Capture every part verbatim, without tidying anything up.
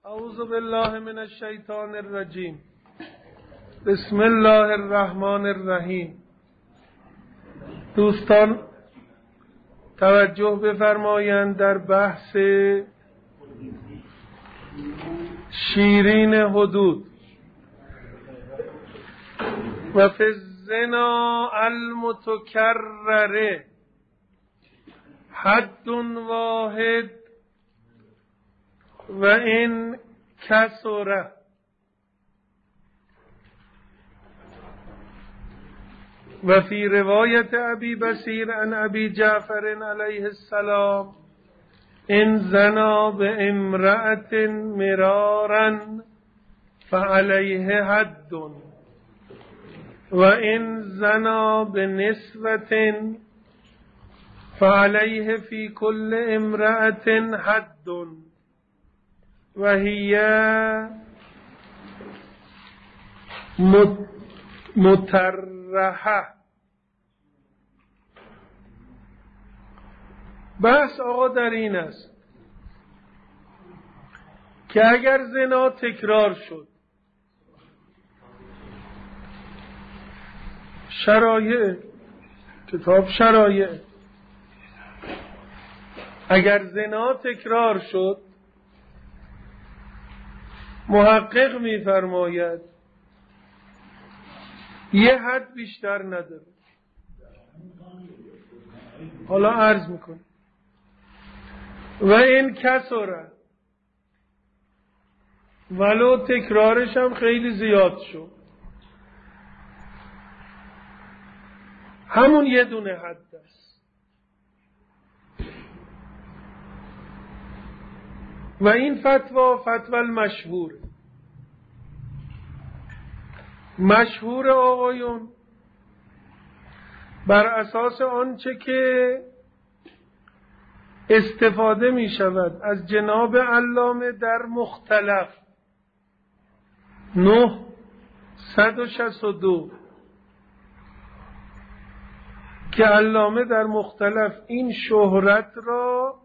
اعوذ بالله من الشیطان الرجیم. بسم الله الرحمن الرحیم. دوستان توجه بفرمایند، در بحث شیرین حدود و فی الزنا المتکرره حد واحد و این کسره. و فی روایت ابی بصیر عن ابی جعفر علیه السلام ان زنا بامرأة مرارا فعلیه حد و ان زنا بنسوة فعلیه فی کل امرأة حد و هی مترحه. بحث آقا در این است که اگر زنا تکرار شد، شرایع کتاب شرایع اگر زنا تکرار شد، محقق می‌فرماید یه حد بیشتر نداره. حالا عرض میکنه و این کسره، ولو تکرارش هم خیلی زیاد شد، همون یه دونه حد است. و این فتوا فتوا المشهور، مشهور آقایون، بر اساس آنچه که استفاده می شود از جناب علامه در مختلف نهصد و شصت و دو که علامه در مختلف این شهرت را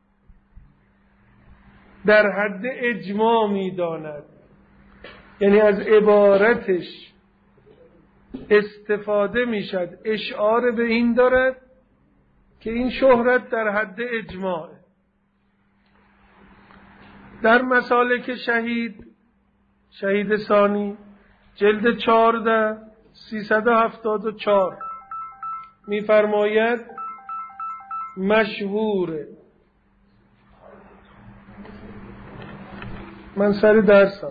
در حد اجماع می داند، یعنی از عبارتش استفاده می شد، اشعار به این دارد که این شهرت در حد اجماع. در مسالک شهید شهید ثانی جلد چهارده سیصد و هفتاد و چهار می فرماید مشهوره. من سر درسم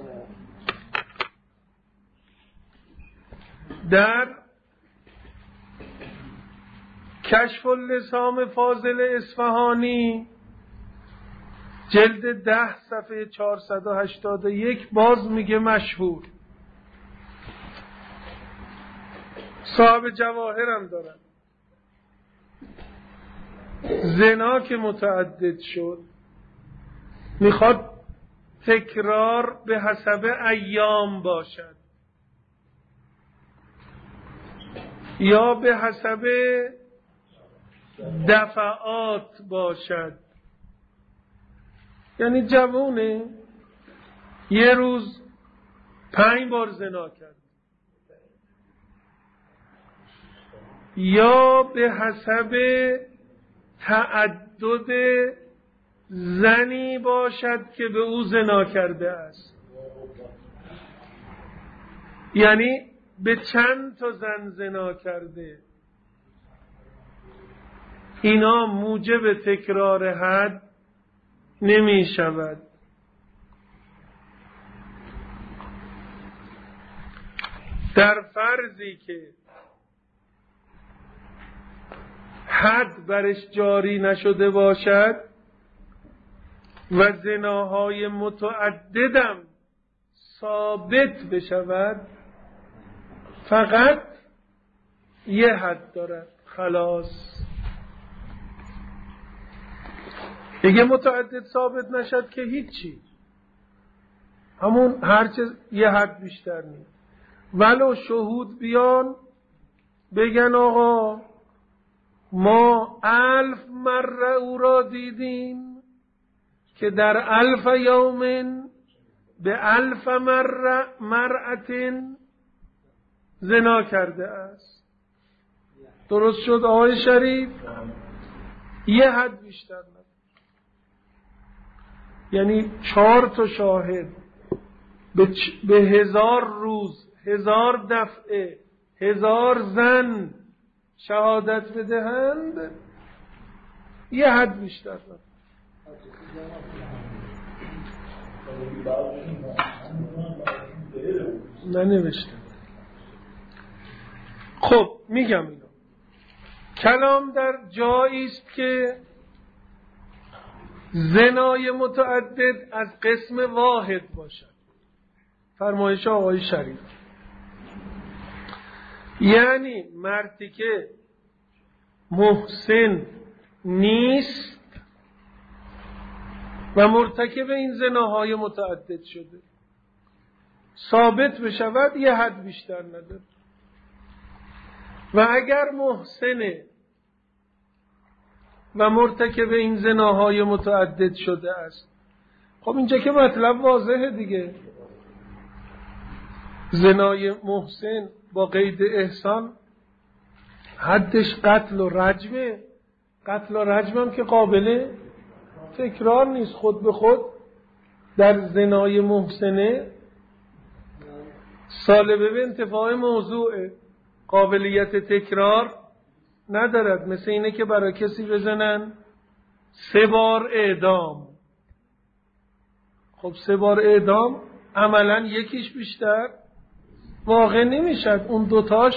در کشف اللسام فاضل اصفهانی جلد ده صفحه چهارصد و هشتاد و یک باز میگه مشهور. صاحب جواهر هم دارن. زنا که متعدد شد، میخواد تکرار به حسب ایام باشد یا به حسب دفعات باشد. یعنی جوونه یه روز پنج بار زنا کرد، یا به حسب تعدد زنی باشد که به او زنا کرده است، یعنی به چند تا زن زنا کرده. اینا موجب تکرار حد نمی شود. در فرضی که حد برش جاری نشده باشد و زناهای متعددم ثابت بشود، فقط یه حد دارد، خلاص. دیگه متعدد ثابت نشد که هیچی، همون هرچه یه حد بیشتر نیست. ولو شهود بیان بگن آقا ما الف مره او را دیدیم که در الف یوم به الف مر مرأة زنا کرده است. درست شد آقای شریف؟ یه حد بیشتر نداره. یعنی چهار تا شاهد به, چ... به هزار روز، هزار دفعه، هزار زن شهادت بدهند، یه حد بیشتر نداره. ننوشتم. خب میگم اینو. کلام در جایی است که زنای متعدد از قسم واحد باشد. فرمایش آقای شریف. یعنی مردی که محسن نیست و مرتکب این زناهای متعدد شده، ثابت بشود یه حد بیشتر نداره. و اگر محسنه و مرتکب این زناهای متعدد شده است، خب اینجا که مطلب واضحه دیگه. زنای محسن با قید احسان حدش قتل و رجمه. قتل و رجم هم که قابل تکرار نیست. خود به خود در زنای محسنه سالبه به انتفاع موضوع قابلیت تکرار ندارد. مثل اینه که برای کسی بزنن سه بار اعدام. خب سه بار اعدام عملا یکیش بیشتر واقع نمیشد. اون دوتاش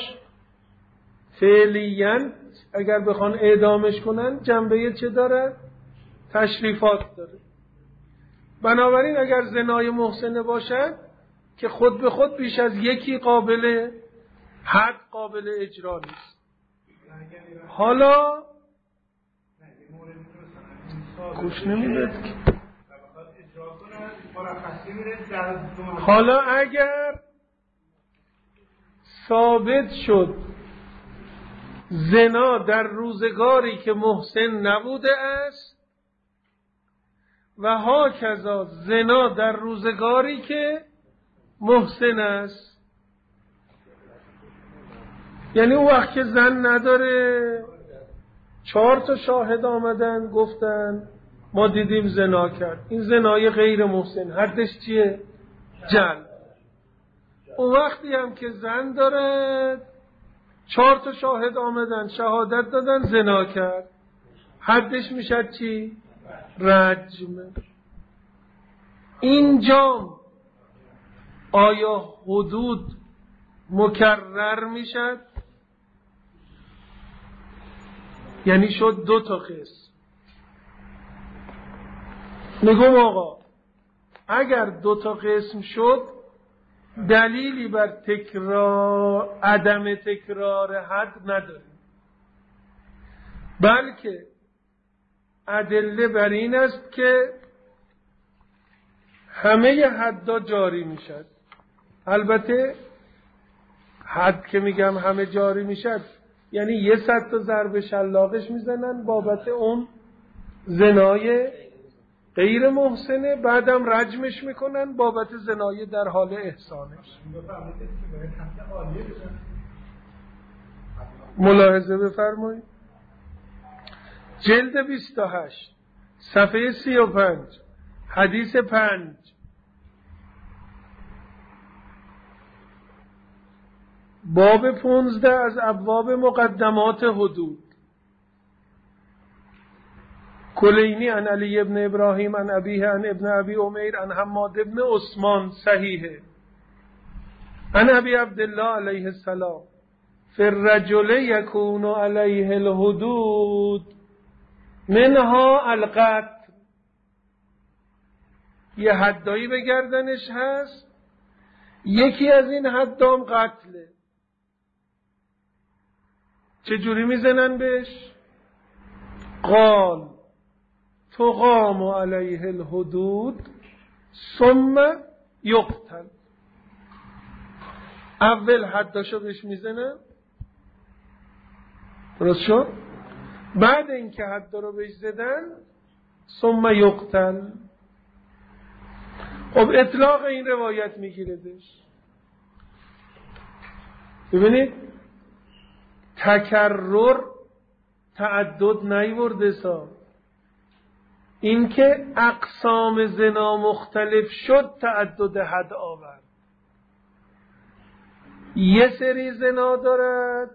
فعلیاً اگر بخوان اعدامش کنن جنبه چه داره؟ تشریفات داره. بنابراین اگر زنای محسنه باشد که خود به خود بیش از یکی قابل حد قابل اجرا نیست. حالا گوش نمیداد که حالا اگر ثابت شد زنا در روزگاری که محسن نبوده است و هاکذا زنا در روزگاری که محسن است، یعنی اون وقت که زن نداره، چهار تا شاهد آمدن گفتن ما دیدیم زنا کرد، این زنای غیر محسن، حدش چیه؟ جلد. اون وقتی هم که زن داره، چهار تا شاهد آمدن شهادت دادن زنا کرد، حدش میشه چی؟ رجم. اینجا آیا حدود مکرر میشد؟ یعنی شد دو تا قسم. میگم آقا اگر دو تا قسم شد دلیلی بر تکرار عدم تکرار حد نداریم، بلکه ادله بر این است که همه حدها جاری میشد. البته حد که میگم همه جاری میشد یعنی یه صد تا ضرب شلاقش میزنن بابت اون زنای غیر محسنه، بعدم رجمش میکنن بابت زنای در حال احسانش. ملاحظه بفرمایید. جلد بیست و هشت صفحه سی و پنج حدیث پنج. باب پونزده از ابواب مقدمات حدود. کلینی عن علی ابن ابراهیم عن ابیه عن ابن ابی امیر عن حماد ابن عثمان صحیحه عن ابی عبدالله علیه السلام فی الرجل یکون علیه الحدود منها القتل. یه حدایی به گردنش هست، یکی از این حدام قتله. چجوری میزنن بهش؟ قال تقام علیه الحدود ثم یقتل. اول حداشو بهش میزنن، درست شد؟ بعد اینکه حد رو بهش زدن ثم یقتل. خب اطلاق این روایت میگیردش. ببینید تکرر تعدد نیورده سا، این که اقسام زنا مختلف شد تعدد حد آورد. یه سری زنا دارد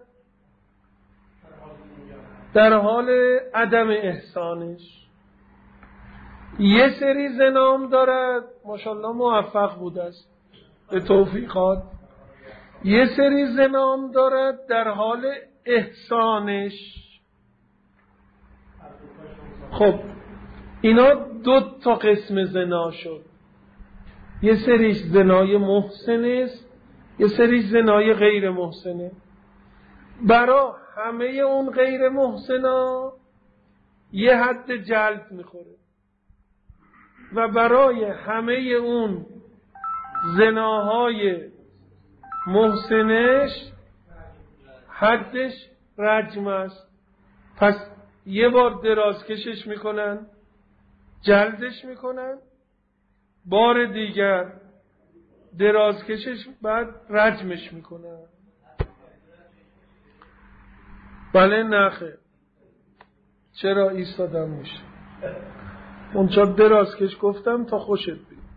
در حال عدم احسانش، یه سری زنام دارد ماشاءالله موفق بوده است به توفیقات، یه سری زنام دارد در حال احسانش. خب اینا دو تا قسم زنا شد، یه سریش زنای محسن است، یه سریش زنای غیر محسنه. برای همه اون غیر محسنا یه حد جلد میخوره و برای همه اون زناهای محسنش حدش رجم است. پس یه بار درازکشش میکنن، جلدش میکنن، بار دیگر درازکشش، بعد رجمش میکنن. بله نخه، چرا ایستادم میشه اونجا درازکش گفتم تا خوشت بید.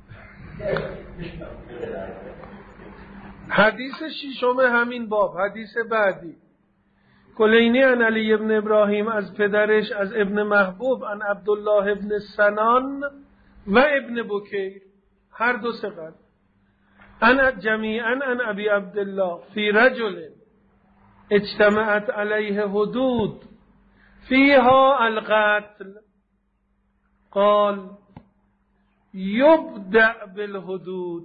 حدیث ششم همین باب، حدیث بعدی، کلینی عن علی ابن ابراهیم از پدرش از ابن محبوب عن عبدالله ابن سنان و ابن بکیر، هر دو ثقت، عن جمیعا عن ابی عبدالله فی رجل اجتمعت علیه حدود فیها القتل قال یبدأ بالحدود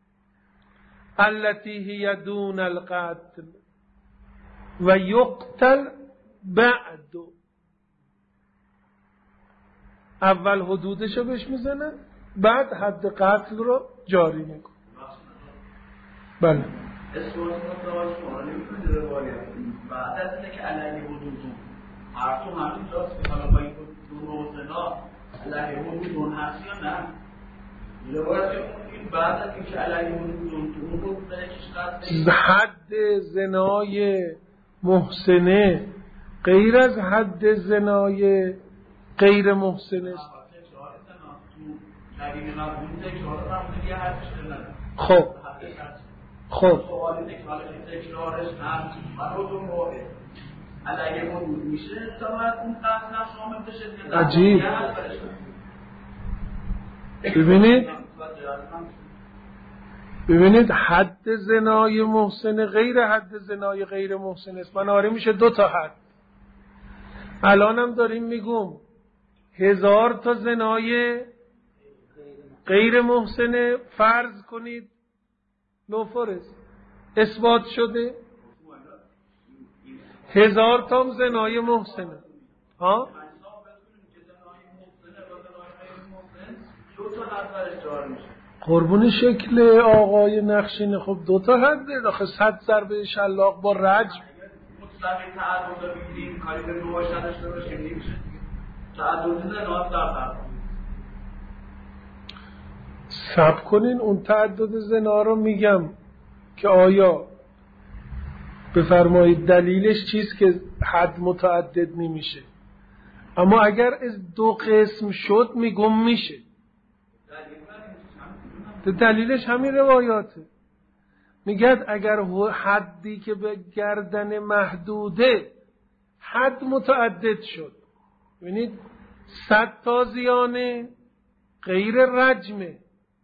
التي هي دون القتل و یقتل بعد. اول حدودشو بهش میزنن، بعد حد قتل رو جاری میکن. بله اسمات متواجه معنی میکنه روایت بعد از اینکه علیه حدودون هر تو همین راست که حالا با این دون روزنا علیه حدودون هست یا نه؟ روایت این بعد از اینکه علیه حدودون دون بود بلکش قتل حد زنای محسنه غیر از حد زنای غیر محسنه است. خب خب سوالی تکرارش تکرارش هم مرودون روه علیه حدود میشه تا باید اون قصد نشامل بشه. عجیب. ببینید ببینید حد زنای محسن غیر حد زنای غیر محسن است. بنابراین میشه دو تا حد. الانم داریم میگم هزار تا زنای غیر محسن فرض کنید لوفرست اثبات شده، هزار تا زنای محسنه ها قربون شکل آقای نقشین. خب دو تا حده داخل صد ضربه شلاق با رجم مطلقی تعدد رو بگیریم کاری به روش نداشته باشیم نمیشه. تعدد زنات در فرق سب کنین اون تعدد زنا رو میگم که آیا بفرمایید دلیلش چیست که حد متعدد نمیشه. اما اگر از دو قسم شد میگم میشه. دلیلش همین روایاته. میگد اگر حدی که به گردن محدوده حد متعدد شد، ببینید صد تازیانه غیر رجمه،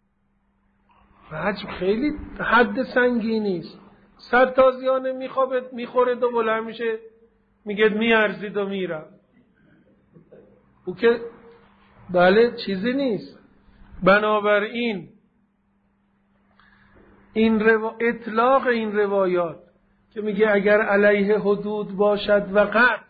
رجم خیلی حد سنگینی است. صد تازیانه میخوابه میخوره دو بلند میشه میگه میارزید و میرم، او که بله چیزی نیست. بنابراین این روا... اطلاق این روایات که میگه اگر علیه حدود باشد و قتل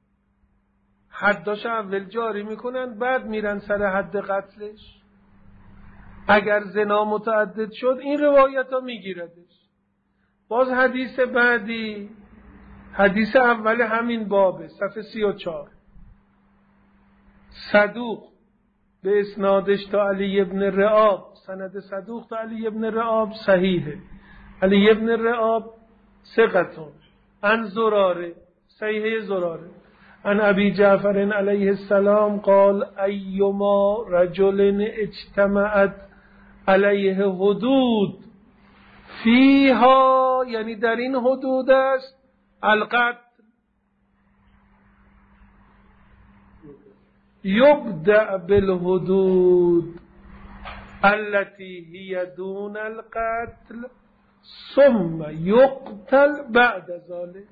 حداش اول جاری میکنن بعد میرن سر حد قتلش. اگر زنا متعدد شد این روایت ها میگیردش. باز حدیث بعدی، حدیث اول همین بابه، صفحه سی و چار، صدوق به اسنادش تا علی ابن رعاب، سند صدوق تا علی ابن رعاب صحیحه. علی ابن رعاب ثقتون عن زراره، صحیحه زراره، عن ابی جعفر علیه السلام قال ایما رجل اجتمعت علیه حدود فیها، یعنی در این حدود است القتل، یبدأ بالحدود التي هي دون القتل ثم یقتل بعد ذلك.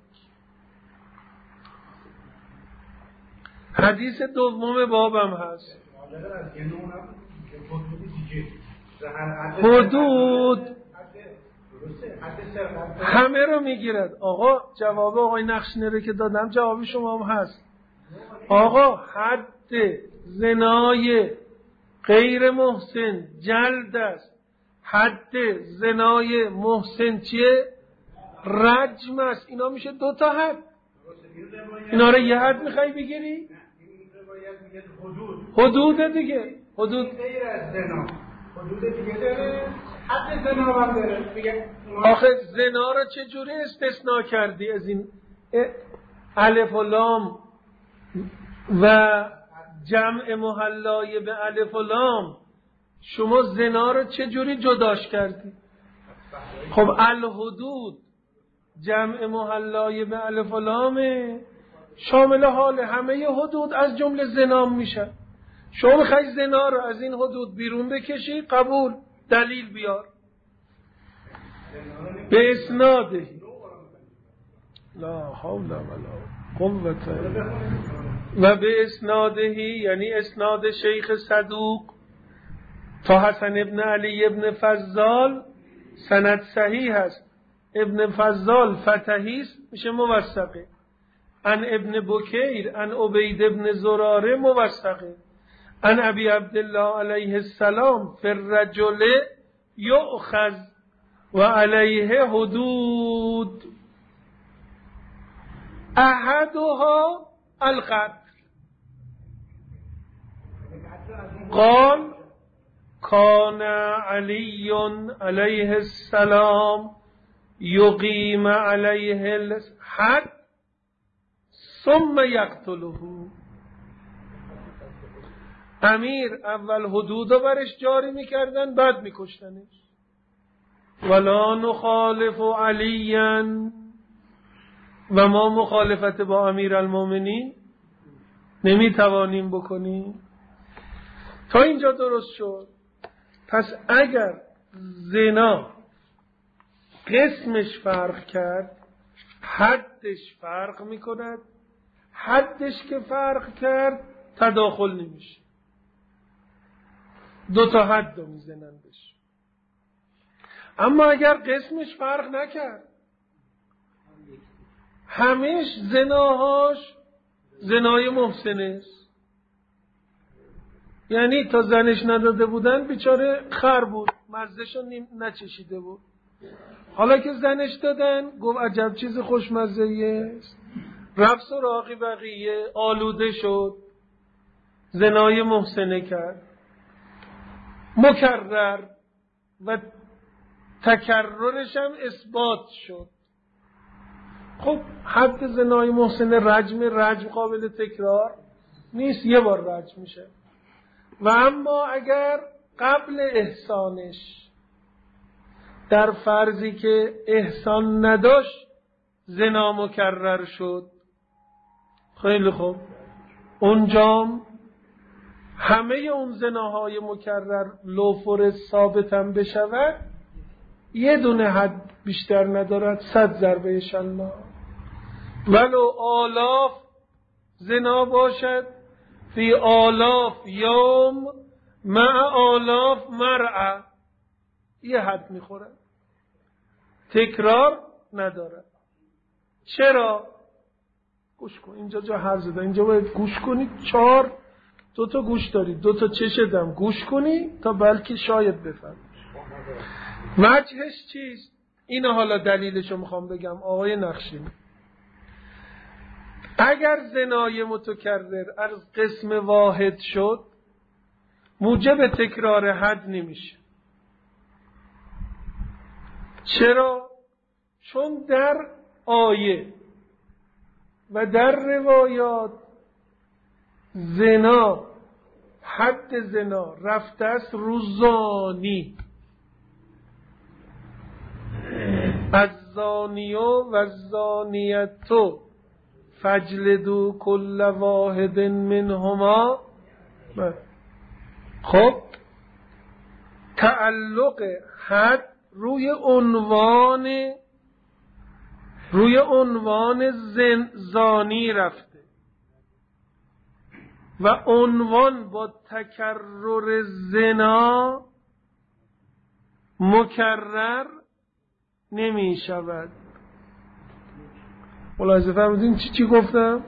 حدیث دوم بابم هست. حدود همه رو میگیرد. آقا جواب آقای نخشنره که دادم جواب شما هم هست. آقا حد زنای غیر محسن جلد است، حد زنای محسن چیه؟ رجم است. اینا میشه دو تا حد. اینا رو یه حد میخوای بگیری؟ حدود دیگه، حدود غیر از زنا، حدود دیگه داره، حد زنا هم داره. میگه آخه زنا رو چجوری استثناء کردی از این الف و لام و جمع محلای به الف و لام؟ شما زنا رو چجوری جداش کردی؟ خب الحدود جمع محلای به الف و لامه، شامل حال همه حدود از جمله زنا میشه. شما میخوای زنا رو از این حدود بیرون بکشی، قبول، دلیل بیار. به اسناده لا حول ولا قوة و به اسناده یعنی اسناد شیخ صدوق تا حسن ابن علی ابن فضال سند صحیح هست. ابن فضال فتحی است، میشه موثقه. ان ابن بکیر ان عبید ابن زراره موثقه. ان ابی عبدالله علیه السلام فی الرجل یؤخذ و علیه حدود احدها القتل قال کان علی علیه السلام یقیم علیه الحد ثم یقتله. امیر اول حدود رو برش جاری میکردن بعد میکشتنش. ولا نخالف علیا، و ما مخالفت با امیر المومنین نمیتوانیم بکنیم. تا اینجا درست شد. پس اگر زنا قسمش فرق کرد، حدش فرق میکند. حدش که فرق کرد تداخل نمیشه، دو تا حد رو میزنندش. اما اگر قسمش فرق نکرد، همیش زناهاش زنای محسنه است، یعنی تا زنش نداده بودن بیچاره خر بود، مزدشو نچشیده بود. حالا که زنش دادن گفت عجب چیز خوشمزه‌ایه است، رفت سراغ بقیه، آلوده شد، زنای محسنه کرد، مکرر و تکررش هم اثبات شد. خب حد زنای محسن رجم، رجم قابل تکرار نیست، یه بار رجم میشه. و اما اگر قبل احسانش در فرضی که احسان نداشت زنا مکرر شد، خیلی خوب، اونجام همه اون زناهای مکرر لوفور ثابت هم بشود، یه دونه حد بیشتر ندارد، صد ضربه الله. ولو آلاف زنا باشد، فی آلاف یوم مع آلاف مرعه، یه حد میخورد، تکرار ندارد. چرا؟ گوش کن، اینجا جا حرف زدن، اینجا باید گوش کنی. چهار دو تا گوش داری، دو تا چشدم گوش کنی تا بلکه شاید بفهم. وجهش چیست؟ اینو حالا دلیلشو میخوام بگم آقای نخشین. اگر زنای متکرر از قسم واحد شد، موجب تکرار حد نمیشه. چرا؟ چون در آیه و در روایات زنا، حد زنا رفته است رو زانی. الزانیو و الزانیتو فجلدو کل واحد منهما. خب تعلق حد روی عنوان روی عنوان زن زانی رفته و عنوان با تکرر زنا مکرر نمی شود. ملاحظه فرمودین چی چی گفتم؟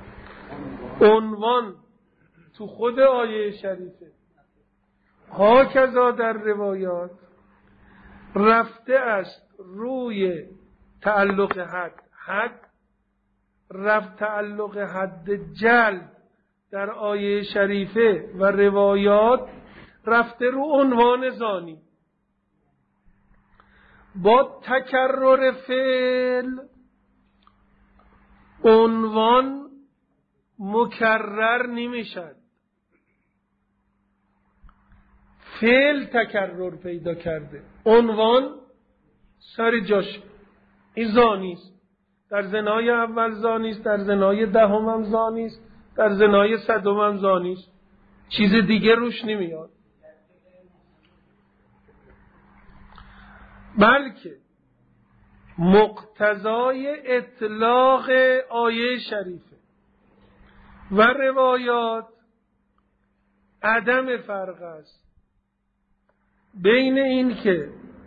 عنوان تو خود آیه شریفه ها کذا در روایات رفته است روی تعلق حد. حد رفت تعلق حد جلد در آیه شریفه و روایات رفته رو عنوان زانی. با تکرر فعل عنوان مکرر نمیشد. فعل تکرر پیدا کرده، عنوان سر جاش. این زانیست، در زنای اول زانیست، در زنای دهم هم زانیست، در زنای صدم هم زانیست. چیز دیگه روش نمیاد. بلکه مقتضای اطلاق آیه شریفه و روایات عدم فرق است بین این که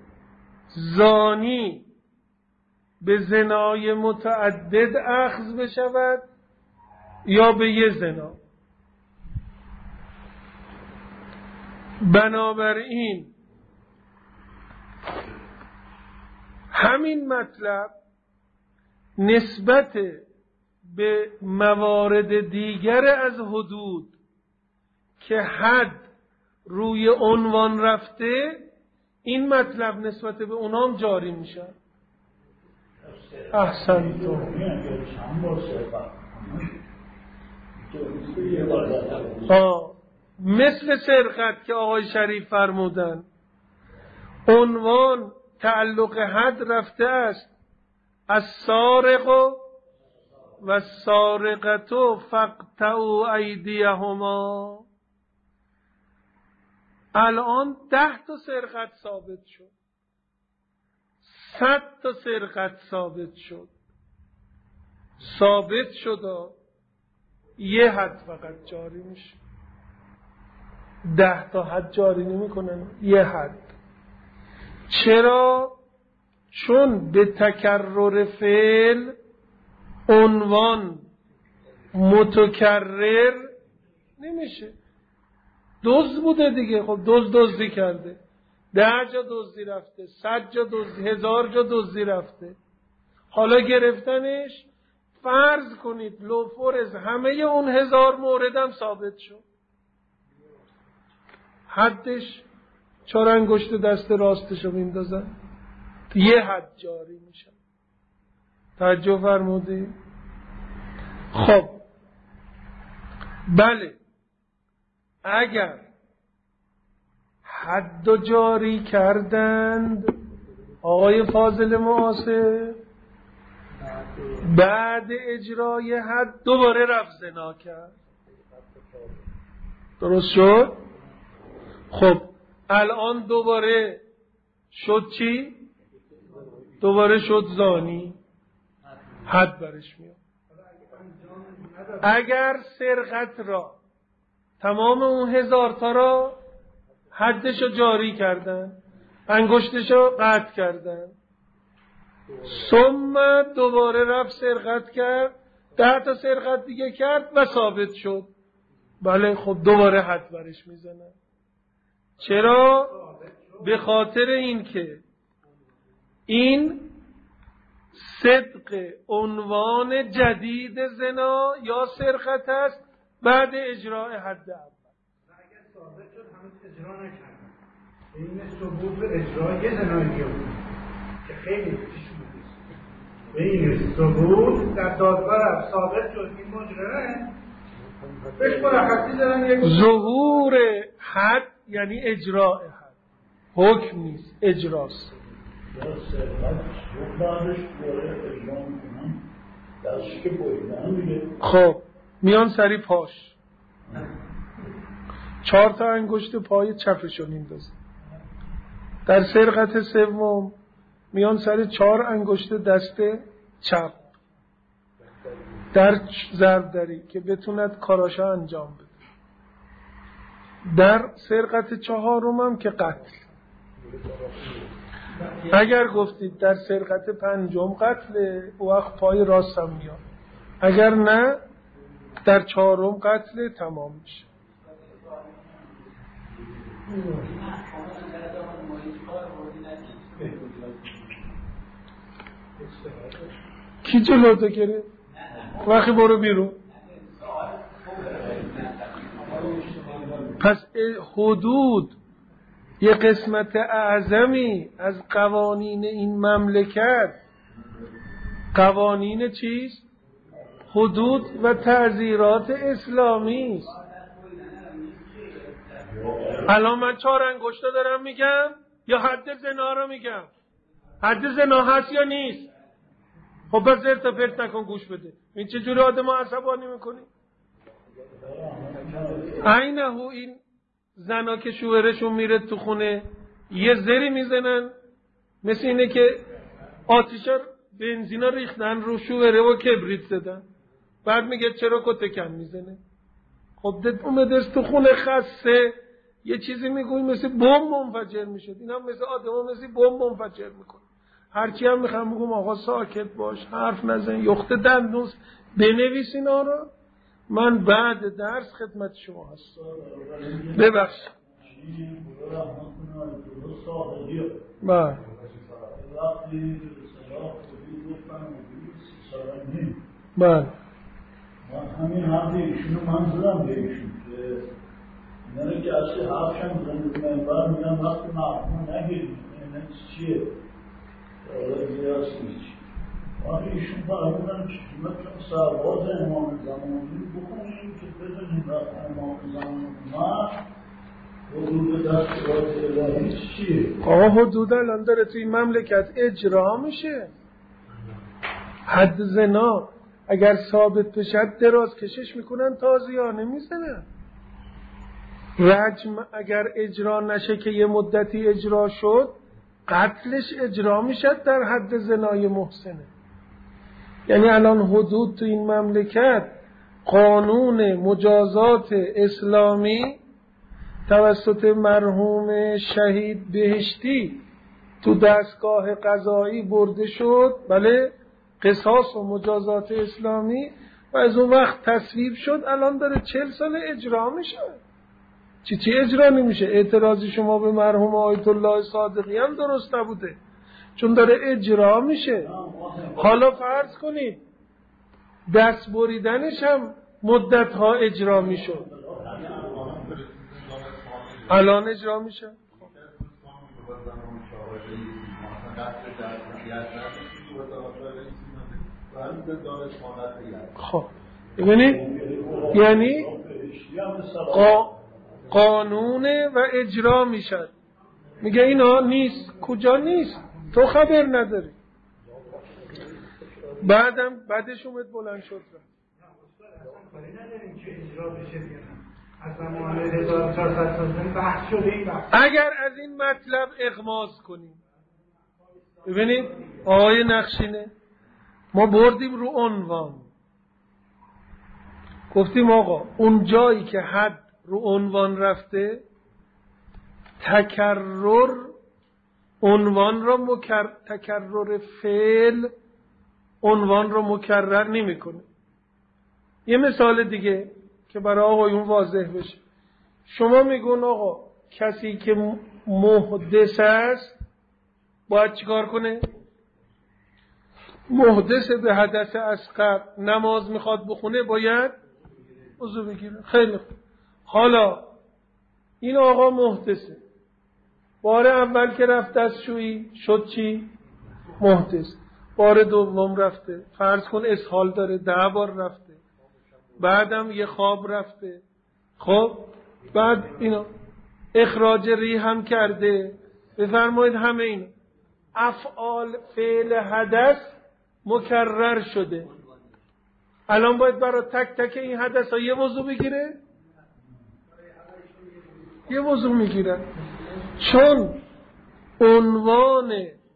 زانی به زنای متعدد اخذ بشود یا به یه زنا. بنابراین همین مطلب نسبت به موارد دیگر از حدود که حد روی عنوان رفته، این مطلب نسبت به اونام جاری میشه. احسنتم. ها مثل سرقت که آقای شریف فرمودن، عنوان تعلق حد رفته است از سارق و سارقتو فقطعوا ایدیهما. الان ده تا سرقت ثابت شد، صد تا سرقت ثابت شد. ثابت شد یه حد فقط جاری میشه، ده تا حد جاری نمی کنن، یه حد. چرا؟ چون به تکرر فعل عنوان متکرر نمیشه. دزد بوده دیگه، خب دزد دزدی کرده، ده جا دزدی رفته، صد جا دزدی، هزار جا دزدی رفته. حالا گرفتنش، فرض کنید لوفرز همه اون هزار موردم ثابت شد، حدش چهار انگشت دست راستشو میندازن، یه حد جاری میشه. توجه فرمودی؟ خب بله، اگر حد جاری کردند آقای فاضل معاصر، بعد اجرای حد دوباره رفت زنا کرد. درست شد؟ خب الان دوباره شد چی؟ دوباره شد زانی، حد برش میاد. اگر سرقت را، تمام اون هزار تا را حدشو جاری کردن، انگشتشو قطع کردن، ثم دوباره رفت سرقت کرد، ده تا سرقت دیگه کرد و ثابت شد، بله خب دوباره حد برش میزنن. چرا؟ به خاطر این که این صدق عنوان جدید زنا یا سرقت است بعد اجراء حد اول. اجرا نکردن. این ثبوت و اجرا یه زناییه بود که خیلی پیش بوده. و این ثبوت در دادگاه ثابت شد این مجرمه، بهش مرخصی دارن. یک ظهور حد یعنی اجراء حد، حکم نیست، اجراست. خب میان سری پاش، چهار تا انگشت پای چپشو میندازه. در سرقت سوم میان سری چهار انگشت دست چپ در ضرب دری که بتوند کاراشا انجام بده. در سرقت چهارم هم که قتل. اگر گفتید در سرقت پنجم قتل، او وقت پای راست هم میاد. اگر نه در چهارم قتل تمام میشه. کی جلوتو گرفت؟ وقتی برو بیرون. پس حدود یه قسمت اعظمی از قوانین این مملکت قوانین چیست؟ حدود و تعزیرات اسلامی است. الان من چهار انگشتا دارم میگم یا حد زنا رو میگم؟ حد زنا هست یا نیست؟ خب بس زرت و پرت نکن، گوش بده. این چجوری آدم عصبانی میکنی؟ عینه این زنا که شوهرشون میره تو خونه یه زری میزنن، مثل اینه که آتیشا بنزینا ریختن رو شوهره و کبریت زدن. بعد میگه چرا کته کم میزنه؟ خب دت اومده تو خونه خسته یه چیزی میگوی مثل بمب منفجر میشه. این هم مثل آدم ها مثل بمب منفجر میکنه. هرچی هم میخوام بگم آقا ساکت باش، حرف نزن، یخت دندونس بنویس اینا رو. من بعد درس خدمت شما هستم. ببخش. بله. بله. من همین حرفی ایشونو من زدم به ایشون که اینا که اصلی حرفشم زنده به منبر میگم وقتی محکوم نگیریم این چیه؟ حالا دیگه هست نیچی وقتی ایشون فرمودن که قیمت چون سرباز امام زمانی بخونیم که بدونیم وقت امام زمانی ما حدود دستورات الهی چیه؟ آقا حدود الان داره توی مملکت اجرا میشه. حد زنا اگر ثابت بشد دراز کشش میکنن، تازیانه میزنن. رجم اگر اجرا نشه که یه مدتی اجرا شد، قتلش اجرا میشد در حد زنای محسنه. یعنی الان حدود تو این مملکت قانون مجازات اسلامی توسط مرحوم شهید بهشتی تو دستگاه قضایی برده شد، بله، قصاص و مجازات اسلامی، و از اون وقت تصویب شد. الان داره چهل سال اجرا میشه. چی چی اجرا نمیشه؟ اعتراضی شما به مرحوم آیت الله صادقی هم درست نبوده، چون داره اجرا میشه. حالا فرض کنید دست بریدنش هم مدت ها اجرا میشد، الان اجرا میشه. خب ببینید، یعنی قا... قانونه و اجرا میشد. میگه اینا نیست. کجا نیست؟ تو خبر نداری. بعدم بعدش اومد بلند شد را کاری نداریم که اجرا بشه. اصلا معامله هزار و چهارصد سال بحث شده این بحث. اگر از این مطلب اغماض کنیم، ببینید آقای نقشینه، ما بردیم رو عنوان، گفتیم آقا اون جایی که حد رو عنوان رفته، تکرر عنوان را مکرر، تکرر فعل عنوان را مکرر نمی کنه. یه مثال دیگه که برای آقایون واضح بشه، شما میگون آقا کسی که محدث است باید چیکار کنه؟ محدث به حدث اصغر نماز میخواد بخونه باید وضو بگیره. خیلی خوب. حالا این آقا محدثه. بار اول که رفت دستشویی شد چی؟ محدث. بار دوم رفته، فرض کن اسهال داره، ده بار رفته، بعدم یه خواب رفته، خب بعد اینا اخراج ریح هم کرده. بفرمایید همه این افعال فعل حدث مکرر شده. الان باید برای تک تک این حدث ها یه موضوع بگیره؟ یه موضوع میگیره، چون عنوان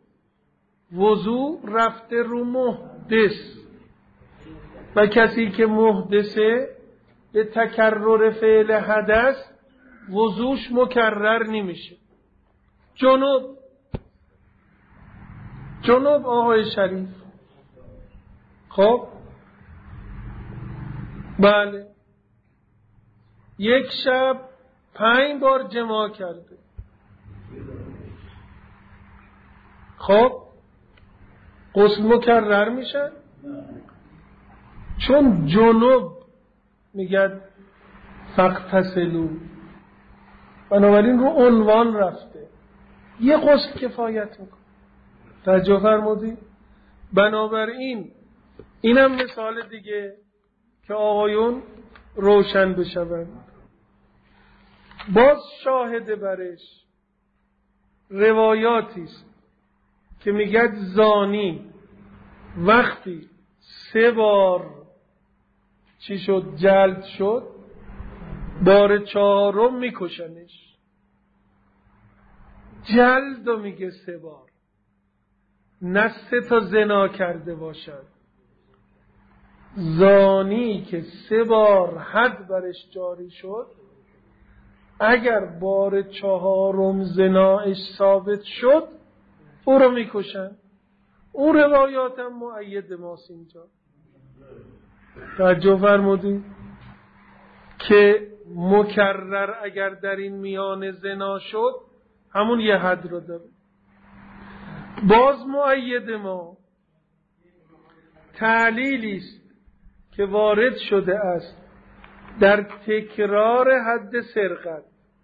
وضوع رفته رو محدث و کسی که محدثه به تکرر فعل حدث وضوعش مکرر نمیشه. جنوب جنوب آقای شریف، خب بله یک شب پنج بار جماع کرده، خب غسل مکرر میشن؟ چون جنوب میگن فاغتسلوا، بنابراین رو عنوان رفته، یه غسل کفایت میکنه. توجه فرمودی؟ بنابراین اینم مثال دیگه که آقایون روشن بشون. باز شاهد برش روایاتی است که میگه زانی وقتی سه بار چی شد جلد شد، بار چهارم میکشنش. جلد و میگه سه بار، نه سه تا زنا کرده باشد. زانی که سه بار حد برش جاری شد، اگر بار چهارم زناش ثابت شد او رو میکشن. اون روایات هم مؤید ماست اینجا. توجه فرمودی که مکرر اگر در این میان زنا شد همون یه حد رو داره. باز مؤید ما تعلیلی است که وارد شده است در تکرار حد سرقت،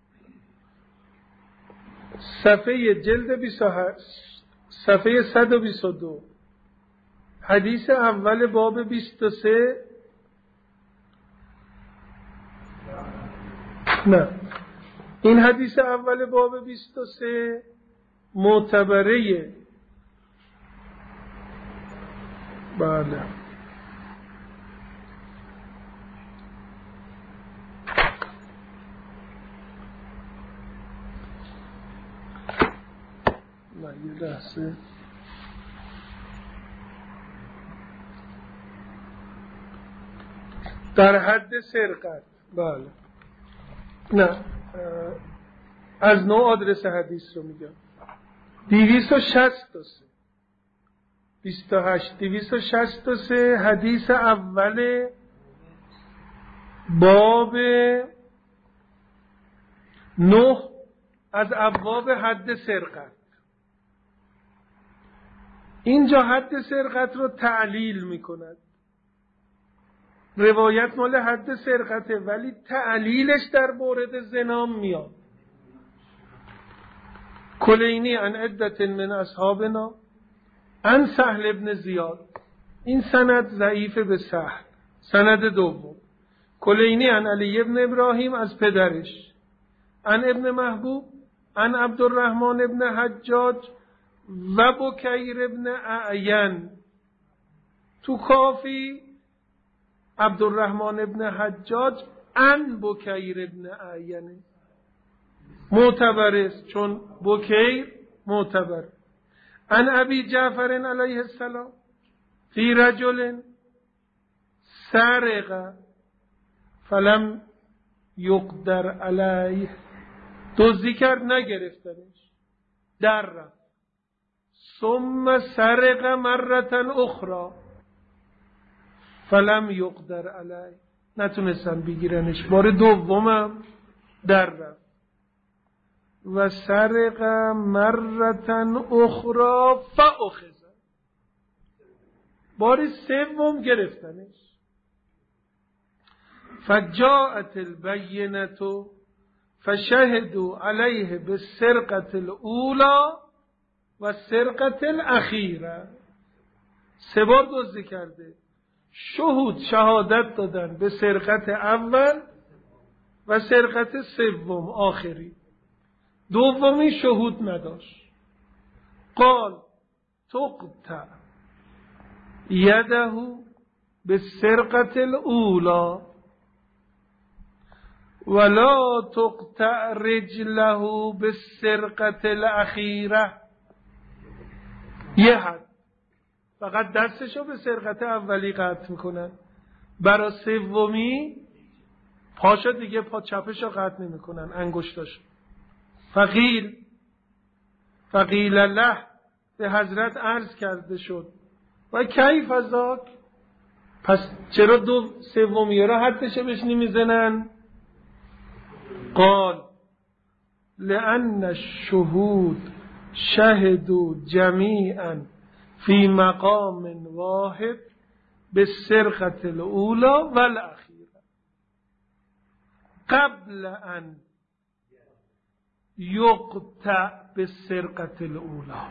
صفحه جلد بیست و هشت، صفحه صد و بیست و دو، حدیث اول باب بیست و سه. نه، این حدیث اول باب بیست و سه معتبره. بله نه یه لحظه در حد سرقت. بله نه از نو آدرس حدیث رو میگم. دویست و شصت و سه بیست و هشت دویست و شصت و سه حدیث اول باب نه از ابواب حد سرقت. اینجا حد سرقت رو تعلیل میکند. روایت مال حد سرقته ولی تعلیلش در مورد زنا میاد. کلینی عن عدت من اصحابنا عن سهل ابن زیاد. این سند ضعیف به سهل. سند دوم کلینی عن علی ابن ابراهیم از پدرش، عن ابن محبوب عن عبدالرحمن ابن حجاج و بکیر ابن اعین. تو کافی عبدالرحمن ابن حجاج عن بکیر ابن اعین معتبر است، چون بکیر معتبر. عن ابی جعفر علیه السلام فی رجل سرق فلم یقدر علیه. دزدی کرد نگرفتنش، در رفت. ثم سرق مرة اخرى فلم یقدر علیه. نتونستن بگیرنش، بار دومم در رفت. و سرق مرة اخرى فاخذ. بار سوم گرفتنش. فجاءت البینة فشهدوا علیه به سرقت الاولا و سرقت الاخیره. سه بار دزدی کرده، شهود شهادت دادن به سرقت اول و سرقت سوم آخری، دومی شهود نداشت. قال تقطع یده به سرقت الاولا ولا تقطع رجله به سرقت الاخیره. یه حد، فقط دستشو به سرقت اولی قطع میکنن، برای سومی پاشو دیگه پا چپشو قطع نمیکنن، انگشتاشو. فقیل فقیل له، به حضرت عرض کرده شد و کیف ذاک، پس چرا دو سومی را حدش بهش نمیزنن؟ قال لأن الشهود شهدوا جمیعا فی مقام واحد بالسرقة الاولى والاخیره قبل ان یقطع بالسرقة الاولى.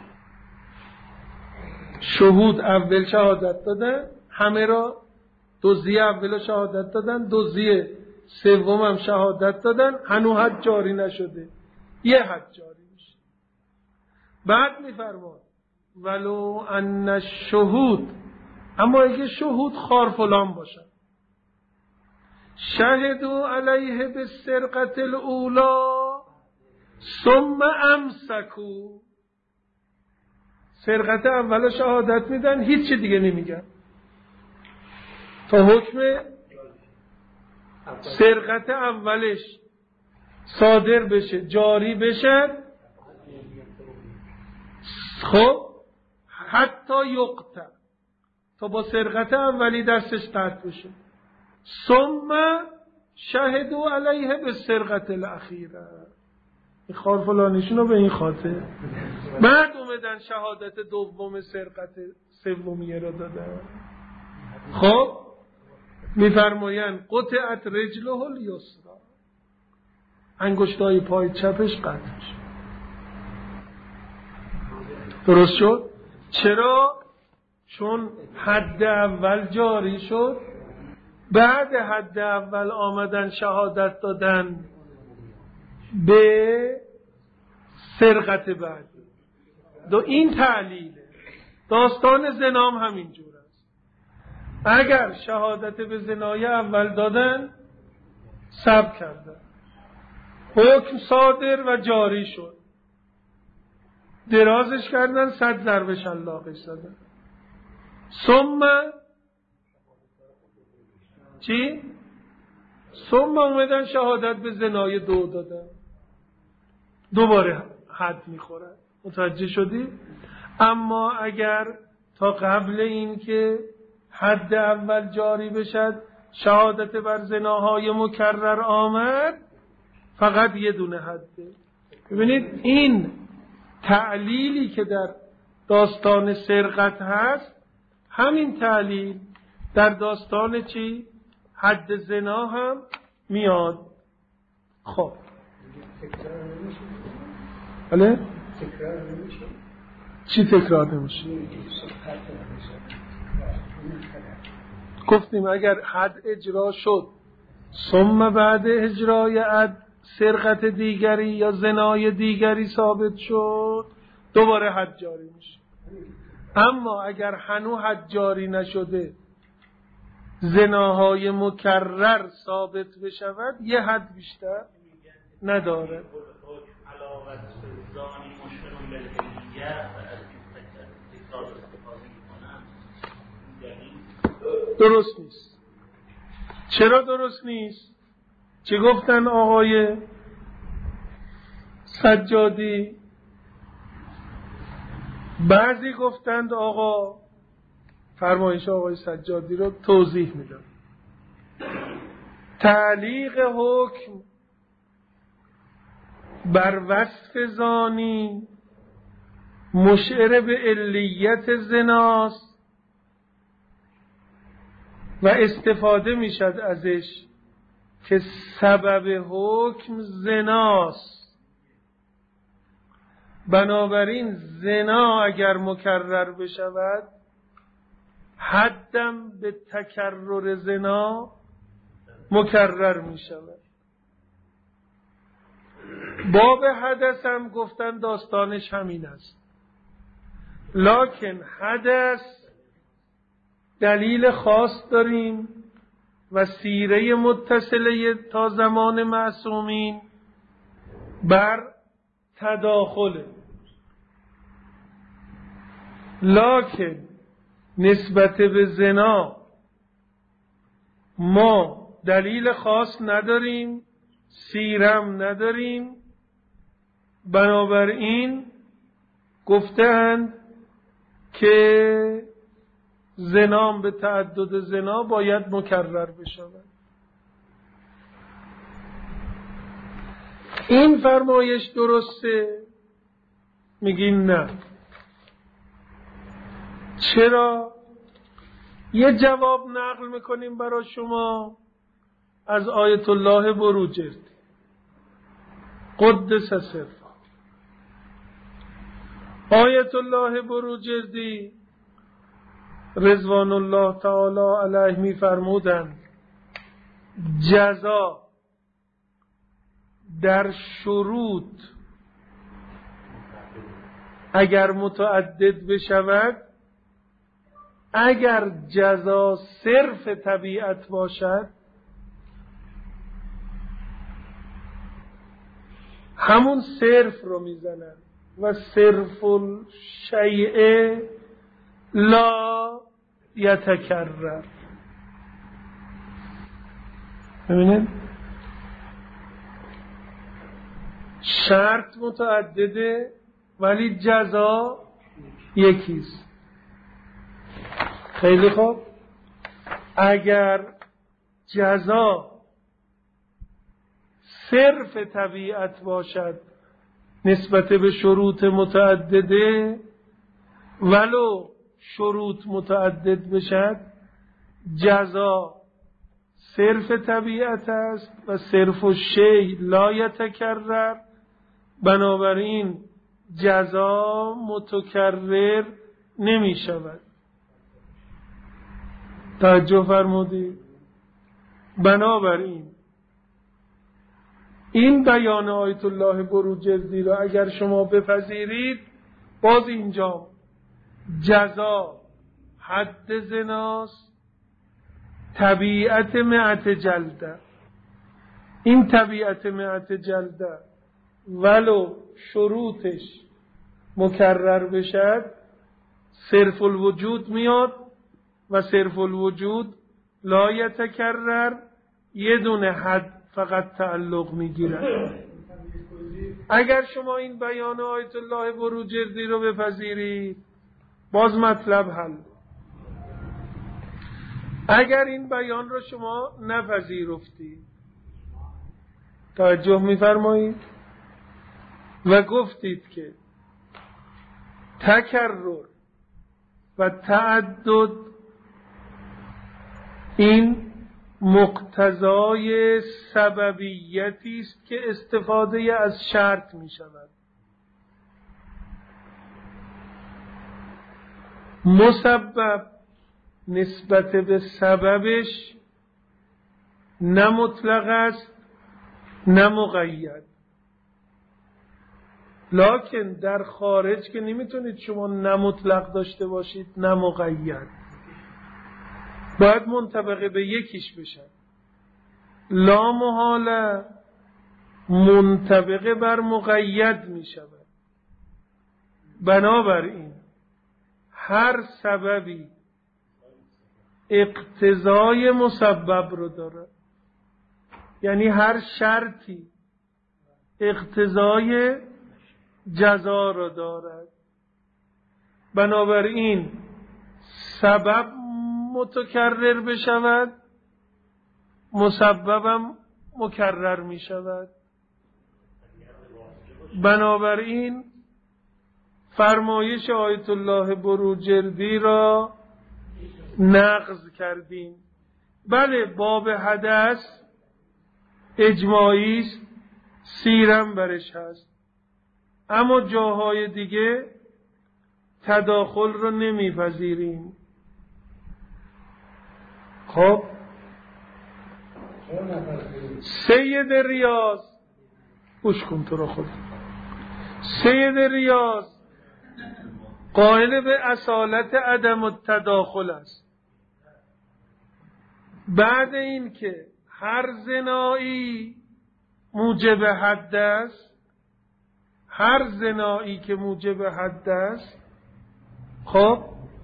شهود اول شهادت دادن، همه را دزدی اول شهادت دادن، دزدی سوم هم شهادت دادن، هنوز حد جاری نشده، یه حد جاری میشه. بعد میفرماد ولو ان الشهود، اما اگه شهود خار فلان باشن، شهدوا علیه بالسرقة الاولا ثم امسکوا، سرقت اول شهادت میدن، هیچ چی دیگه نمیگن تا حکم سرقت اولش صادر بشه، جاری بشه. خب حتی یقطع، تا با سرقت اولی دستش قطع بشه. ثم شهدوا علیه به سرقت الاخیره، این خار فلانیشون رو به این خاطر. بعد اومدن شهادت دوم سرقت سومیه را دادن. خب میفرمایند قطعت رجله الیسرا، انگشتای پای چپش قطع شد. درست شد؟ چرا؟ چون حد اول جاری شد، بعد حد اول آمدن شهادت دادن به سرقت بعدی. دو این تعلیله. داستان زنام همین جور است. اگر شهادت به زنای اول دادن، ثبت کردن، حکم صادر و جاری شد، درازش کردن، صد ضرب شلاقش زدن. ثم چی؟ ثم اومدن شهادت به زنای دو دادن، دوباره حد میخورن. متوجه شدی؟ اما اگر تا قبل این که حد اول جاری بشد شهادت بر زناهای مکرر آمد، فقط یه دونه حده. ببینید این تعلیلی که در داستان سرقت هست، همین تعلیل در داستان چی؟ حد زنا هم میاد. خب بله؟ چی تکرار نمیشه؟ گفتیم اگر حد اجرا شد، ثم بعد اجرای حد سرقت دیگری یا زنای دیگری ثابت شد، دوباره حد جاری میشه. اما اگر هنوز حد جاری نشده، زناهای مکرر ثابت بشود، یه حد بیشتر نداره. درست نیست. چرا درست نیست؟ چه گفتن آقای سجادی؟ بعضی گفتند آقا، فرمایش آقای سجادی رو توضیح میدم. تعلیق حکم بر وصف زانی مشعر به علیت زناست و استفاده میشد ازش که سبب حکم زناست. بنابراین زنا اگر مکرر بشود حدم به تکرر زنا مکرر می شود. باب حدث هم گفتن داستانش همین است، لکن حدث دلیل خاص داریم و سیره متصله تا زمان معصومین بر تداخله، لکن نسبت به زنا ما دلیل خاص نداریم، سیرم نداریم. بنابراین گفتند که زنام به تعدد زنا باید مکرر بشود. این فرمایش درسته؟ میگین نه. چرا؟ یه جواب نقل میکنیم برای شما از آیت الله بروجردی قدس سره. آیت الله بروجردی رضوان الله تعالی علیه میفرمودند جزا در شروط اگر متعدد بشود، اگر جزا صرف طبیعت باشد، همون صرف رو میزنن و صرف الشیء لا یتکرر. ببینید شرط متعدده ولی جزا یکیست. خیلی خوب، اگر جزا صرف طبیعت باشد نسبت به شروط متعدده، ولو شروط متعدد بشد، جزا صرف طبیعت است و صرف و شی لا یتکرر. بنابراین جزا متکرر نمی شود. توجه فرمودید؟ بنابراین این بیان آیت الله بروجردی را اگر شما بپذیرید، باز اینجا جزا حد زناست، طبیعت مئت جلده. این طبیعت مئت جلده ولو شروطش مکرر بشد، صرف الوجود میاد و صرف الوجود لا یتکرر، یه دونه حد فقط تعلق میگیرد. اگر شما این بیان آیت الله بروجردی رو بپذیرید، باز مطلب حل. اگر این بیان رو شما نپذیرفتید، توجه میفرمایید و گفتید که تکرر و تعدد این مقتضای سببیتی است که استفاده از شرط می شود. مسبب نسبت به سببش نه مطلق است نه مقید، لکن در خارج که نمیتونید شما نه مطلق داشته باشید نه مقید، باید منطبق به یکیش بشن. لا محاله منطبق بر مقید می شود. بنابراین هر سببی اقتضای مسبب رو داره، یعنی هر شرطی اقتضای جزا رو دارد. بنابراین سبب متکرر بشود، مسببم مکرر می شود. بنابراین فرمایش آیت الله بروجردی را نقض کردیم. بله، باب حدث اجماعی است، سیرم برش هست. اما جاهای دیگه تداخل رو نمیپذیریم. خب سید ریاض، گوش کن تو رو خود، سید ریاض قائل به اصالت عدم التداخل است. بعد این که هر زنایی موجب حد است، هر زنایی که موجب حد است، خب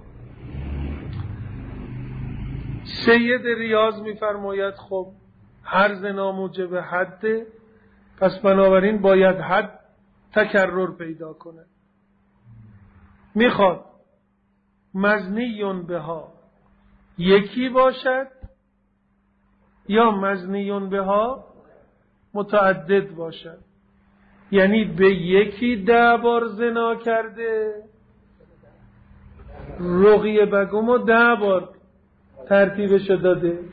سید ریاض میفرماید خب هر زنا موجب حده، پس بنابراین باید حد تکرر پیدا کنه. میخواد مزنیون بها یکی باشد یا مزنیون بها متعدد باشد، یعنی به یکی ده بار زنا کرده، رقیه بگمو ده بار ترتیبشو داده،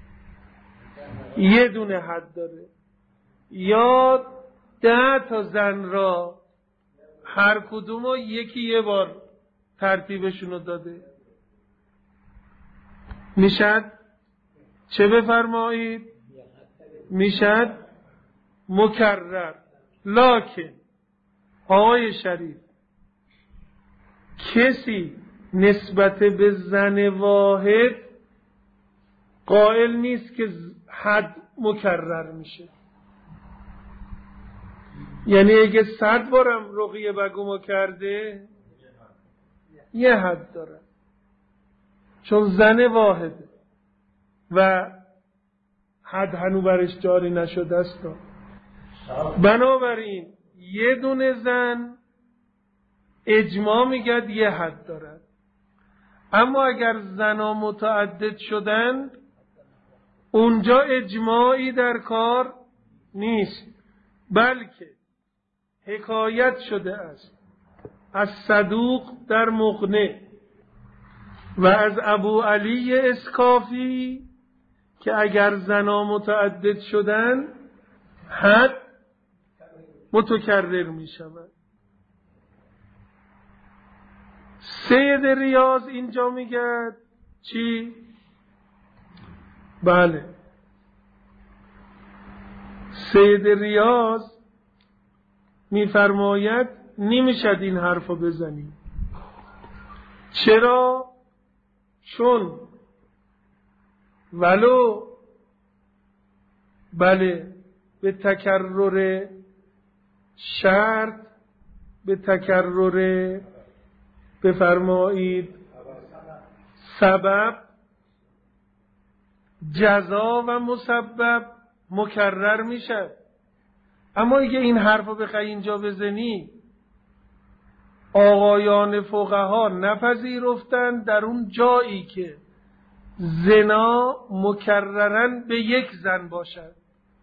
یه دونه حد داره، یا ده تا زن را هر کدومو یکی یه بار ترتیبشونو داده. میشد چه بفرمایید؟ میشد مکرر. لکن آقای شریف، کسی نسبت به زن واحد قائل نیست که حد مکرر میشه. یعنی اگه صد بارم رقیه بگومو کرده یه حد داره، چون زن واحده و حد هنو برش جاری نشده است. بنابراین یه دونه زن اجماع میگد یه حد دارد. اما اگر زنا متعدد شدند اونجا اجماعی در کار نیست، بلکه حکایت شده است از صدوق در مغنی و از ابو علی اسکافی که اگر زنا متعدد شدن حد متکرر می شود. سید ریاض اینجا میگه چی؟ بله، سید ریاض میفرماید نمیشد این حرفو بزنی. چرا؟ چون ولو بله به تکرر شرط، به تکرر بفرمایید سبب، جزا و مسبب مکرر میشه. اما اگه این حرفو بخوای اینجا بزنی، آقایان فقها نپذیرفتن در اون جایی که زنا مکررن به یک زن باشد.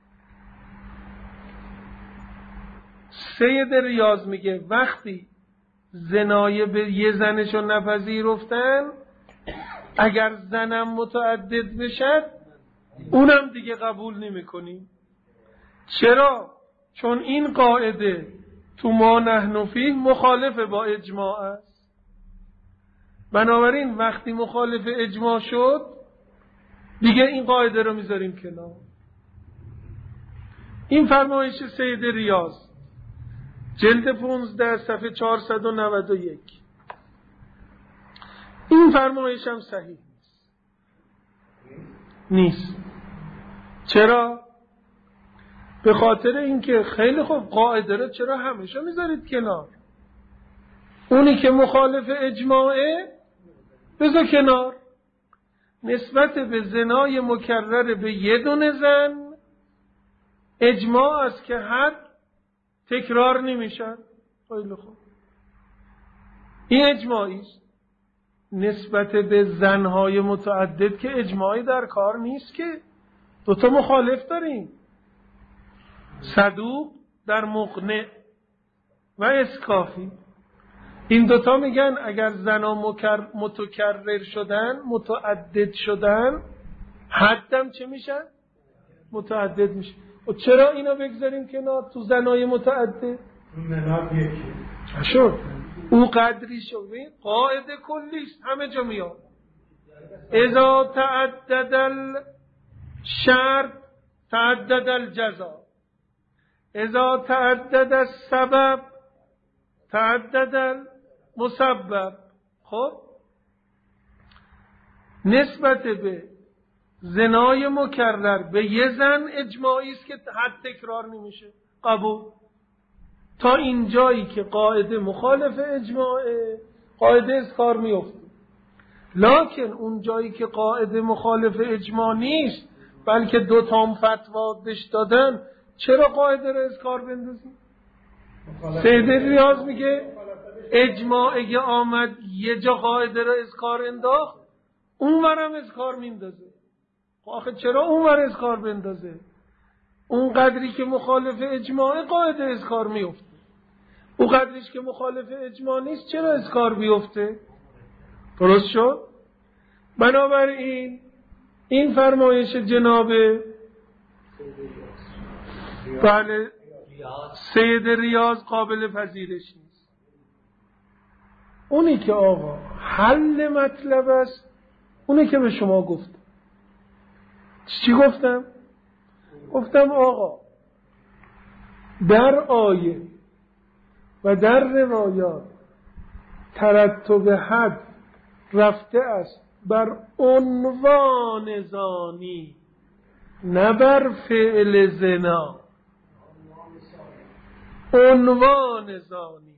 سید ریاض میگه وقتی زنای به یه زنشو نپذیرفتن، اگر زنم متعدد بشد اونم دیگه قبول نمی کنیم. چرا؟ چون این قاعده تو ما نحن فیه مخالف با اجماع است. بنابراین وقتی مخالف اجماع شد دیگه این قاعده رو میذاریم کنار. این فرمایش سید ریاض جلد پونزده صفحه چهارصد و نود و یک. این فرمایش هم صحیح نیست. نیست. چرا؟ به خاطر اینکه خیلی خوب قاعده رو چرا همیشه میذارید کنار؟ اونی که مخالف اجماعه بذار کنار. نسبت به زنای مکرر به یه دونه زن اجماع است که حد تکرار نمیشن. خیلی خوب، این اجماعی است. نسبت به زنهای متعدد که اجماعی در کار نیست، که دوتا مخالف داریم، صدوق در مقنع و اسکافی. این دوتا میگن اگر زنا مکر... متکرر شدن، متعدد شدن، حدم چه میشن؟ متعدد میشه. و چرا اینا بگذاریم کنار تو زنای متعدد؟ اون مناب یکی شد او قدری شد قاعده کلیست همه جا میاد. اذا تعدد الشرط تعدد الجزا، اذا تعدد السبب تعدد المسبب. خب نسبت به زنای مکرر به یه زن اجماعی است که حد تکرار نمیشه، قبول. تا اینجایی که قاعده مخالف اجماعه قاعده از کار میفته. لکن اون جایی که قاعده مخالف اجماع نیست بلکه دو تام فتوا بهش دادن، چرا قاعده رو از کار بندازیم؟ سید ریاض میگه اجماع اگه آمد یه جا قاعده رو از کار انداخت اون ورم از کار میندازه. آخه چرا اون ور از کار بندازه؟ اون قدری که مخالف اجماع قاعده از کار میفته، اون قدریش که مخالف اجماع نیست چرا از کار بیفته؟ درست شد؟ بنابراین این فرمایش جناب بله سید ریاض قابل پذیرش نیست. اونی که آقا حل مطلب است اونی که به شما گفتم. چی گفتم؟ گفتم آقا در آیه و در روایات ترتب حد رفته است بر عنوان زانی نه بر فعل زنا. عنوان زانی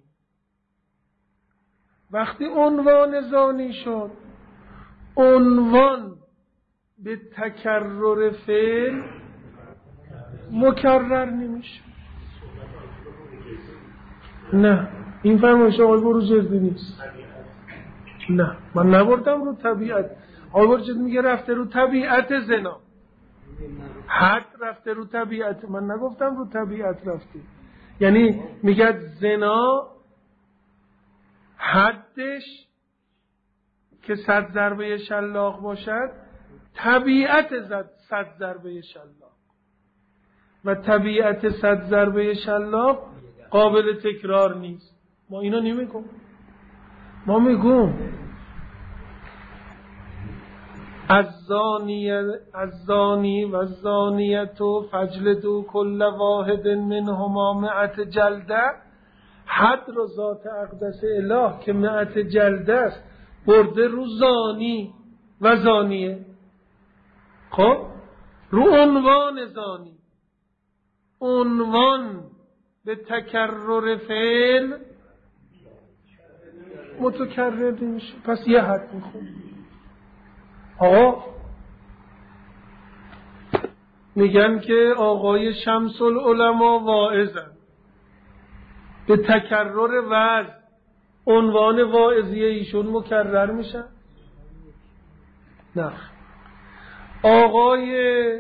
وقتی عنوان زانی شد عنوان به تکرر فعل مکرر نمیشه. نه این فرمایش آقای بروجردی نیست. نه من نبردم رو طبیعت. آقای بروجردی میگه رفته رو طبیعت زنا، حد رفته رو طبیعت. من نگفتم رو طبیعت رفته، یعنی میگه زنا حدش که صد ضربه شلاق باشد طبیعت صد ضربه شلاق و طبیعت صد ضربه شلاق قابل تکرار نیست. ما اینا نمیگم، ما میگم الزانی الزانی و الزانیتو فجلدو کل واحد منهما مئت جلده. حد رو ذات اقدس اله که مئت جلده است برده رو زانی و زانیه. خب رو عنوان زانی، عنوان به تکرر فعل متکرر میشه، پس یه حد میخون. آقا میگن که آقای شمس العلماء واعظن، به تکرر وعظ عنوان واعظیه ایشون مکرر میشن؟ نه. آقای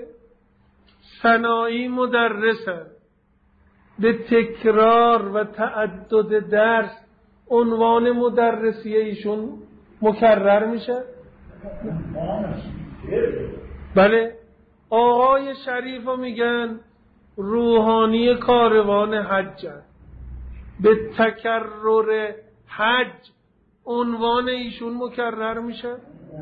سنایی مدرسن، به تکرار و تعدد درس عنوان مدرسیه ایشون مکرر میشه؟ بله. آقای شریف رو میگن روحانی کاروان حجن، به تکرر حج عنوان ایشون مکرر میشه؟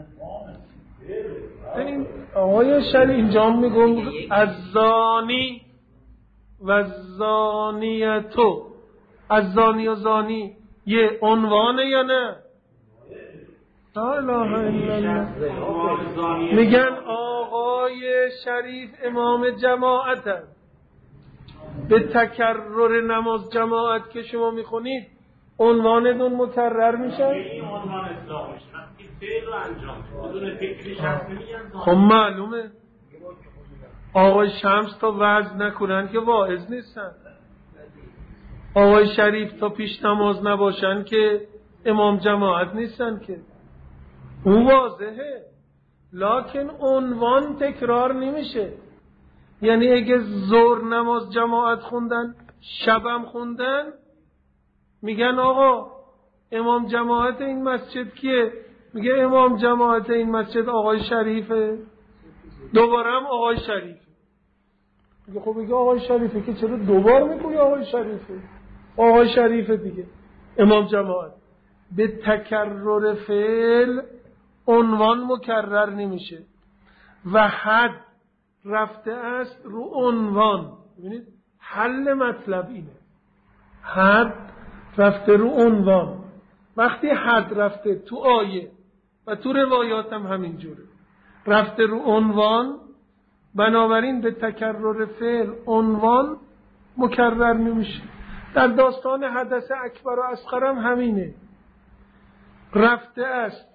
این آقای شریف اینجا میگن الزانی و زانیتو، الزانی و زانی یه عنوانه یا نه؟ لا اله الا الله. میگن آقای شریف امام جماعتن، به تکرر نماز جماعت که شما میخونید عنوانتون مکرر میشه؟ این عنوان اصلاح میشه وقتی فعل رو انجام بدون فکرش هست نمیگن. خب معلومه آقای شمس تا وعظ نکنن که واعظ نیستن، آقای شریف تا پیش نماز نباشن که امام جماعت نیستن که. اون واضحه، لکن عنوان تکرار نمیشه. یعنی اگه ظهر نماز جماعت خوندن شبم خوندن میگن آقا امام جماعت این مسجد کیه؟ میگه امام جماعت این مسجد آقای شریفه، دوباره هم آقای شریف. میگه خب بگه آقای شریفه که چرا دوبار میگوی آقای شریفه؟ آقای شریفه دیگه. امام جماعت به تکرر فعل عنوان مکرر نمیشه و حد رفته است رو عنوان. ببینید حل مطلب اینه، حد رفته رو عنوان. وقتی حد رفته تو آیه و تو روایات هم همین جوره، رفته رو عنوان، بنابراین به تکرر فعل عنوان مکرر نمیشه. در داستان حدث اکبر و اصغر هم همینه، رفته است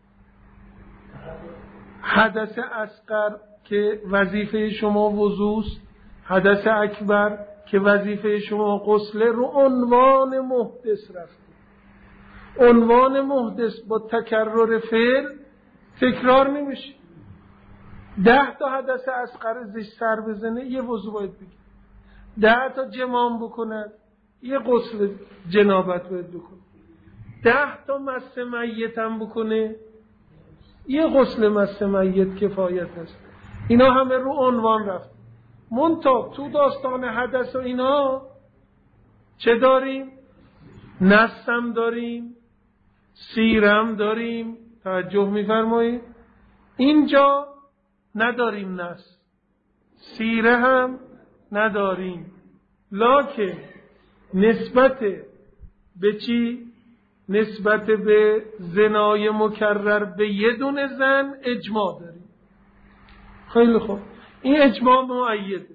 حدث اصغر که وظیفه شما وضوست، حدث اکبر که وظیفه شما غسل، رو عنوان محدث رفته. عنوان محدث با تکرر فعل تکرار نمیشه. ده تا حدث اصغر زش سر بزنه یه وضو باید بگیره، ده تا جمام بکند یه غسل جنابت باید بکنه، ده تا مس میت هم بکنه یه غسل مس میت کفایت است. اینا همه رو عنوان رفت. منتها تو داستان حدث و اینا چه داریم؟ نسم داریم، سیرم داریم. توجه میفرمایید؟ اینجا نداریم نس، سیره هم نداریم، لکن نسبت به چی؟ نسبت به زنای مکرر به یه دونه زن اجماع داریم. خیلی خوب، این اجماع مؤیده.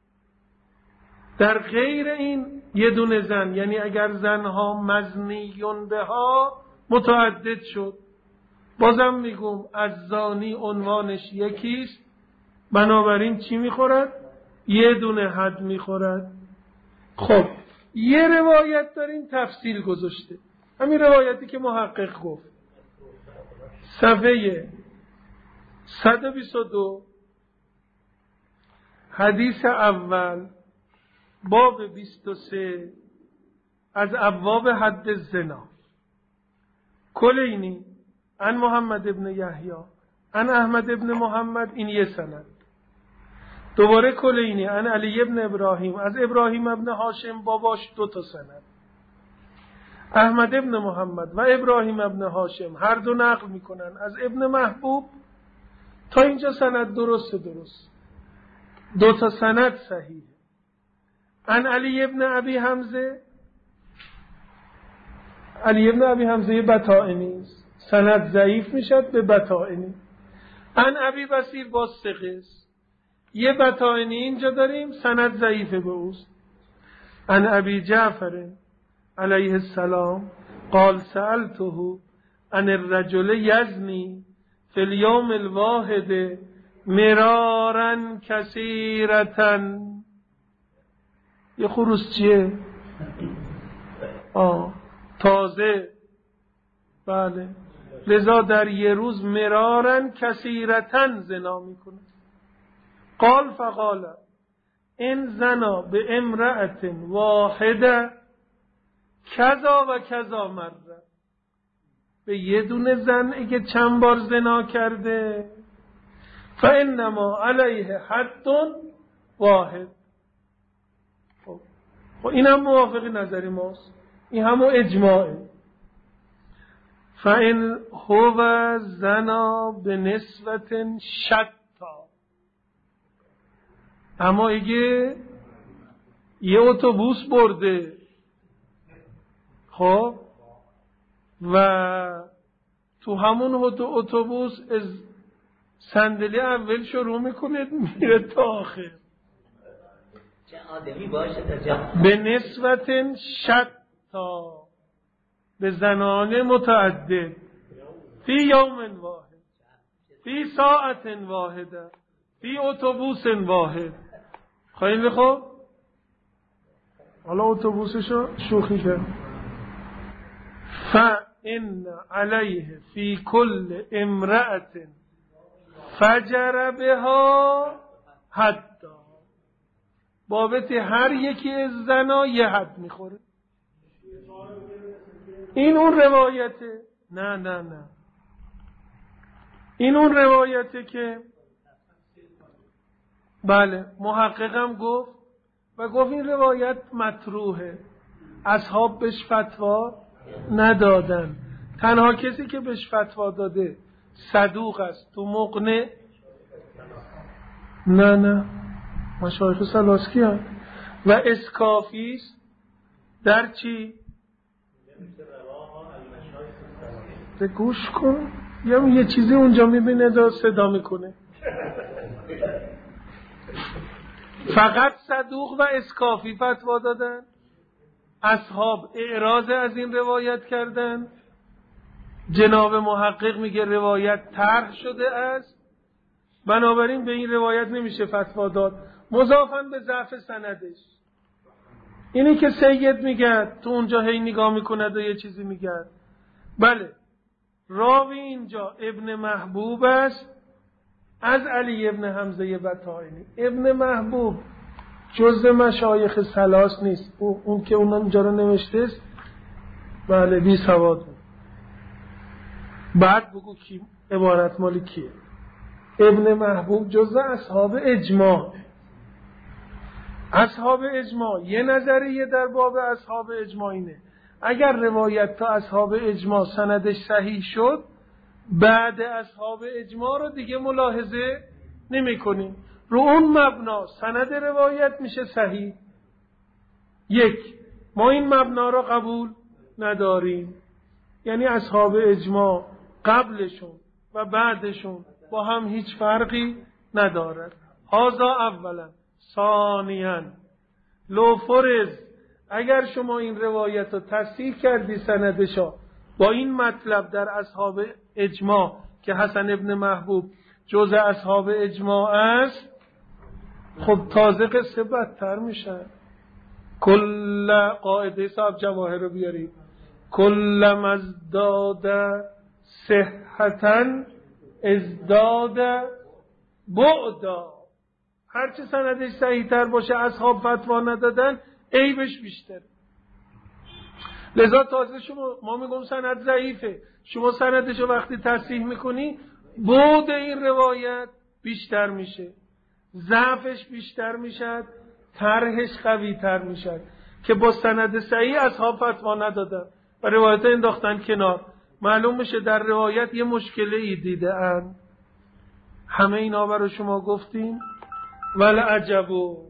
در غیر این یه دونه زن، یعنی اگر زنها مزنیون بها متعدد شد، بازم میگم از زانی عنوانش یکیست، بنابراین چی میخورد؟ یه دونه حد میخورد. خب یه روایت داریم تفصیل گذاشته، همین روایتی که محقق گفت، صفحه صد و بیست و دو حدیث اول باب بیست و سه از ابواب حد الزنا. کلینی عن محمد ابن یحیی عن احمد ابن محمد، این یه سند. دوباره کلینی عن علی ابن ابراهیم از ابراهیم ابن هاشم، باباش دو تا سند. احمد ابن محمد و ابراهیم ابن هاشم هر دو نقل میکنن از ابن محبوب. تا اینجا سند درست درست، دو تا سند صحیح. عن علی ابن ابی حمزه، علی ابن ابی حمزه بطائنی است، سند ضعیف میشد به بطائنی. عن ابی بصیر با ثقه، یه بطائنی اینجا داریم، سند ضعیفه به اوست. عن ابی جعفر علیه السلام قال سألته عن الرجل یزنی فی اليوم الواحد مرارا کثیرتا. یه خروس چیه؟ آه تازه، بله. لذا در یه روز مرارا کثیرتا زنا میکنه. قال فقال این زنا به امرأت واحده کذا و کذا مره. به یه دونه زن اگه چند بار زنا کرده فانما علیه حد واحد. خب این هم موافق نظر ماست، این همون اجماعه. فان هو زنا به نسبت شتا. اما اگه یه اتوبوس برده، خب و تو همون اتوبوس از صندلی اول شروع میکنه میره تا آخر، چه آدمی باشه تا جا به نسبت شتا، به زنان متعدد، فی یوم واحد، فی ساعت واحده، فی اتوبوس واحد. خیلی خوب، حالا اتوبوسشو شوخی کرد. فإن علیه فی کل امرأت فجر بها حد. بابت هر یکی از زنا یه حد میخوره. این اون روایته؟ نه نه نه، این اون روایته که بله محققم گفت و گفت این روایت مطروحه، اصحاب بهش فتوا ندادن، تنها کسی که بهش فتوا داده صدوق است تو مقنع. نه نه مشایخ سلاسکی هم و اسکافی است در چی؟ به گوش کن یا یه چیزی اونجا میبینه دا صدا میکنه. فقط صدوق و اسکافی فتوا دادن، اصحاب اعراض از این روایت کردن. جناب محقق میگه روایت طرح شده است، بنابراین به این روایت نمیشه فتوا داد، مضافاً به ضعف سندش. اینی که سید میگه تو اونجا هی نگاه میکند و یه چیزی میگه. بله راوی اینجا ابن محبوب است از علی ابن حمزه بطائنی. ابن محبوب جزء مشایخ سلاس نیست، او اون که اون اونجا رو نوشته است بله بی سواد. بعد بگو کی عبارت مالی کیه؟ ابن محبوب جزء اصحاب اجماع. اصحاب اجماع یه نظریه در باب اصحاب اجماع اینه اگر روایت تا اصحاب اجماع سندش صحیح شد، بعد اصحاب اجماع رو دیگه ملاحظه نمی کنیم، رو اون مبنا سند روایت میشه صحیح. یک، ما این مبنا رو قبول نداریم، یعنی اصحاب اجماع قبلشون و بعدشون با هم هیچ فرقی ندارد. هذا اولا. ثانیاً لو فرض اگر شما این روایت رو تصحیح کردی سندشا با این مطلب در اصحاب اجماع که حسن ابن محبوب جزء اصحاب اجماع است، خب تازه قصه بدتر میشه. کل قاعده صاحب جواهر رو بیارید، کل مزداد صحتن ازداد بعدا. هرچه سندش صحیح تر باشه اصحاب فتوا ندادن عیبش بیشتر. لذا تازه شما ما میگم سند ضعیفه، شما سندشو وقتی تصحیح میکنی بعد این روایت بیشتر میشه، ضعفش بیشتر میشه، طرحش قوی تر میشه که با سند صحیح اصحاب فتوا ندادن و روایت انداختن کنار. معلوم میشه در روایت یه مشکلی دیده اند. همه اینا برای شما گفتیم. ولعجبو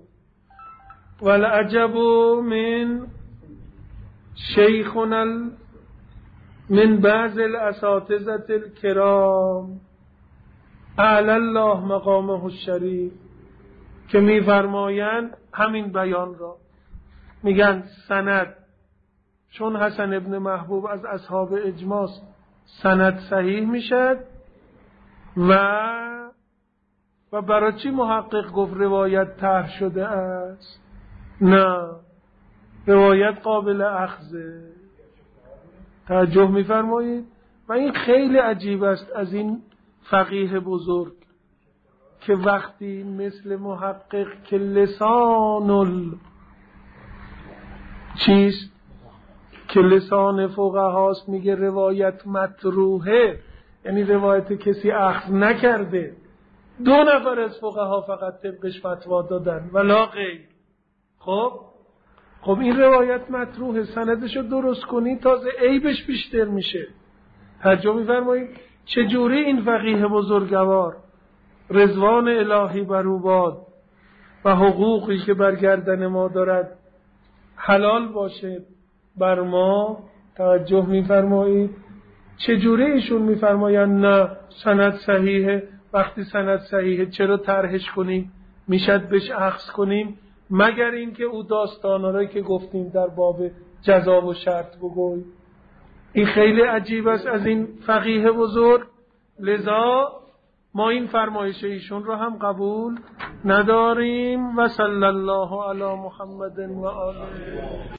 ولعجبو من شیخنا من بعض الاساتذة الکرام اعلی الله مقامه الشریف که میفرمایند همین بیان را، میگن سند چون حسن ابن محبوب از اصحاب اجماع سند صحیح میشد و و برای چی محقق گفت روایت طرح شده است؟ نه، روایت قابل اخذه. توجه میفرمایید؟ و این خیلی عجیب است از این فقیه بزرگ که وقتی مثل محقق که لسان ال چیست که لسان فقهاست میگه روایت مطروحه، یعنی روایت کسی اخذ نکرده، دو نفر از فقها فقط طبقش فتوا دادن ولا غیر. خب خب این روایت مطروحه، سندشو درست کنی تازه عیبش بیشتر میشه. توجه می‌فرمایید؟ چجوری این فقیه بزرگوار رضوان الهی بر او باد و حقوقی که بر گردن ما دارد حلال باشه بر ما، توجه می‌فرمایید؟ چجوری ایشون می‌فرمایند نه سند صحیحه؟ وقتی سند صحیحه چرا طرحش کنیم؟ میشد بهش اخذ کنیم؟ مگر اینکه او داستانا رو که گفتیم در باب جزا و شرط بگوی. این خیلی عجیب است از این فقیه بزرگ. لذا ما این فرمایش ایشون رو هم قبول نداریم. و صلی الله علی محمد و آله.